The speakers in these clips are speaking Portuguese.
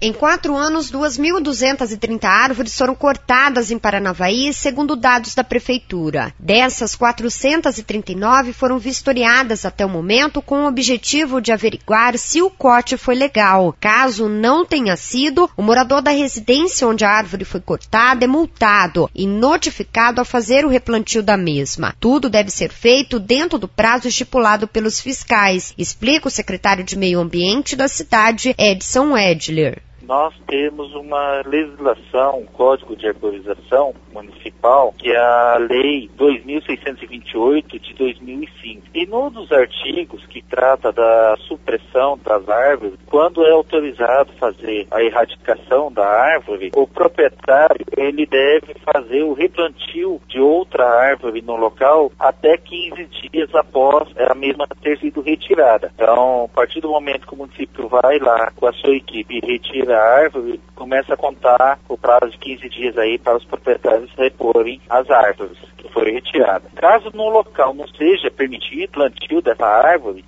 Em 4 anos, 2.230 árvores foram cortadas em Paranavaí, segundo dados da Prefeitura. Dessas, 439 foram vistoriadas até o momento com o objetivo de averiguar se o corte foi legal. Caso não tenha sido, o morador da residência onde a árvore foi cortada é multado e notificado a fazer o replantio da mesma. Tudo deve ser feito dentro do prazo estipulado pelos fiscais, explica o secretário de Meio Ambiente da cidade, Edson Edler. Nós temos uma legislação, um código de arborização municipal, que é a Lei 2.628 de 2005. E num dos artigos que trata da supressão das árvores, quando é autorizado fazer a erradicação da árvore, o proprietário ele deve fazer o replantio de outra árvore no local até 15 dias após a mesma ter sido retirada. Então, a partir do momento que o município vai lá com a sua equipe e retira a árvore, começa a contar o prazo de 15 dias aí para os proprietários reporem as árvores que foram retiradas. Caso no local não seja permitido o plantio dessa árvore,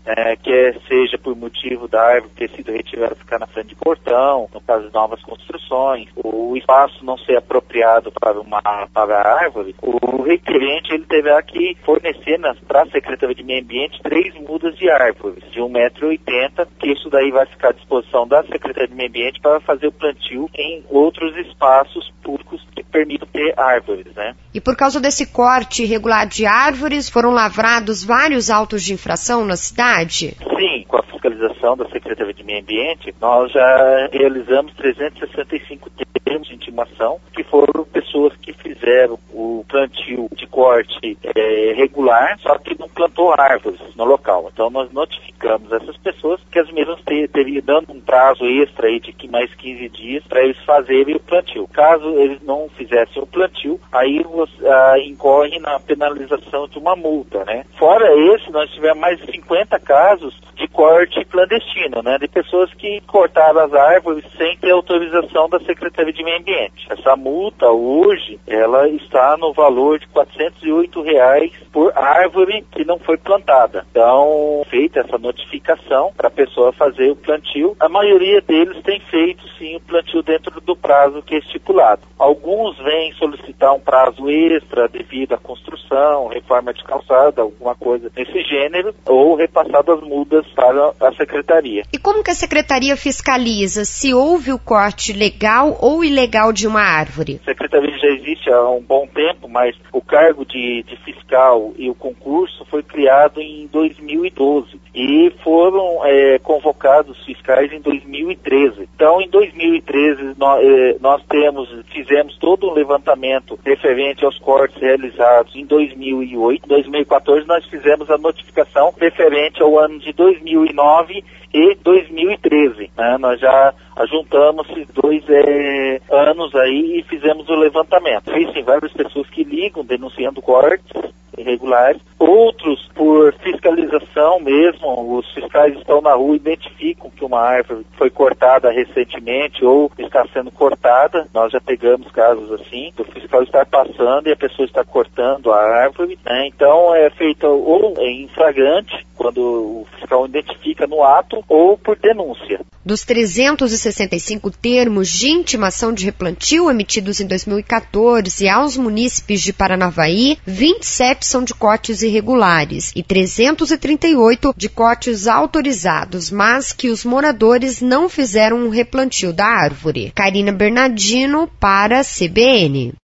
seja por motivo da árvore ter sido retirada ficar na frente de portão, no caso de novas construções, o espaço não ser apropriado para a árvore, o requerente ele deverá que fornecer para a Secretaria de Meio Ambiente 3 mudas de árvores de 1,80 m, que isso daí vai ficar à disposição da Secretaria de Meio Ambiente para fazer o plantio em outros espaços públicos que permitam ter árvores, né? E por causa desse corte irregular de árvores, foram lavrados vários autos de infração na cidade? Sim, com a fiscalização da Secretaria de Meio Ambiente, nós já realizamos 365 termos de intimação, que foram pessoas que fizeram o plantio de corte regular, só que não plantou árvores no local. Então nós notificamos essas pessoas que as mesmas teriam dando um prazo extra aí de mais 15 dias para eles fazerem o plantio. Caso eles não fizessem o plantio, aí incorre na penalização de uma multa, né? Fora esse, nós tivemos mais de 50 casos de corte clandestino, né? De pessoas que cortaram as árvores sem ter autorização da Secretaria de Meio Ambiente. Essa multa hoje, ela está no valor de R$ 408 por árvore que não foi plantada. Então, feita essa notificação para a pessoa fazer o plantio, a maioria deles tem feito sim o plantio dentro do prazo que é estipulado. Alguns vêm solicitar um prazo extra devido à construção, reforma de calçada, alguma coisa desse gênero, ou repassado as mudas para a Secretaria. E como que a Secretaria fiscaliza se houve o corte legal ou ilegal de uma árvore? A Secretaria já existe há um bom tempo, mas o cargo de fiscal e o concurso foi criado em 2012 e foram convocados fiscais em 2013. Então, em 2013, nós fizemos todo um levantamento referente aos cortes realizados em 2008. Em 2014, nós fizemos a notificação referente ao ano de 2009 e 2013. Né? Nós já juntamos esses 2 anos aí e fizemos o levantamento. Existem várias pessoas que ligam denunciando cortes irregulares, outros por fiscalização mesmo, os fiscais estão na rua e identificam que uma árvore foi cortada recentemente ou está sendo cortada. Nós já pegamos casos assim, do fiscal estar passando e a pessoa está cortando a árvore, né? Então é feito ou em flagrante, quando o fiscal identifica no ato, ou por denúncia. Dos 365 termos de intimação de replantio emitidos em 2014 aos munícipes de Paranavaí, 27 são de cortes irregulares e 338 de cortes autorizados, mas que os moradores não fizeram um replantio da árvore. Karina Bernardino para a CBN.